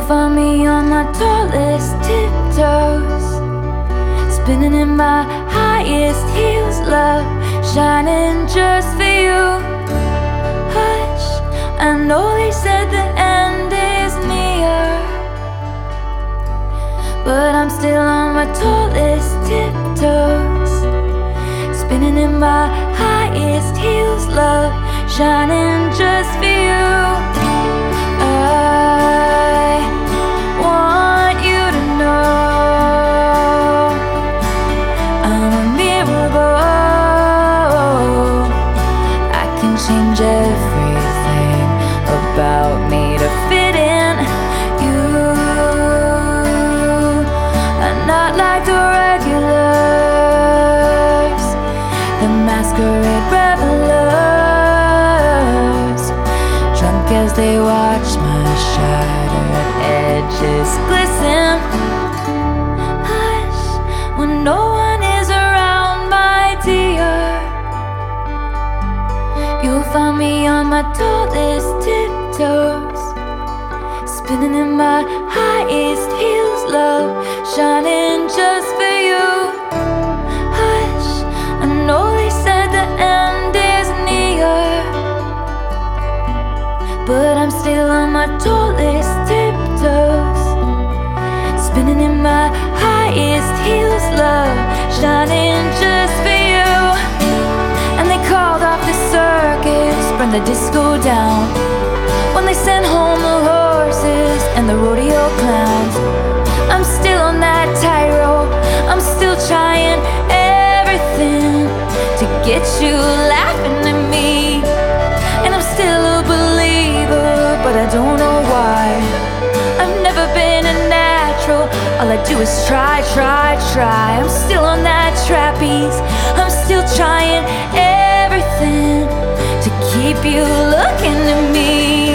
find me on my tallest tiptoes, spinning in my highest heels, love shining just for you. Hush, I know they said the end is near, but I'm still on my tallest tiptoes, spinning in my highest heels, love shining just for you. I want you to know I'm a mirror ball. I can change everything about me to fit in you. I'm not like the regulars, the masquerade revelers, drunk as they watch my shattered edges glisten. Hush, when no one is around, my dear, you'll find me on my tallest tiptoes, spinning in my highest heels, love shining just for you. Hush, I know they said the end is near, but I'm still on my tallest tiptoes, spinning in my highest heels, love shining just for you. And they called off the circus, burned the disco down, when they sent home the horses and the rodeo clowns. I'm still on that tightrope, I'm still trying everything to get you laughing at me. And I'm still a believer, but I don't know why. I've never been a natural, all I do is try. I'm still on that trapeze, I'm still trying everything to keep you looking at me.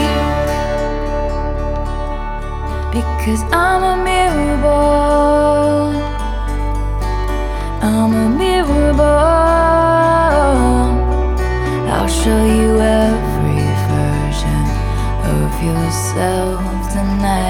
Because I'm a mirror ball, I'm a mirror ball. I'll show you every version of yourself tonight.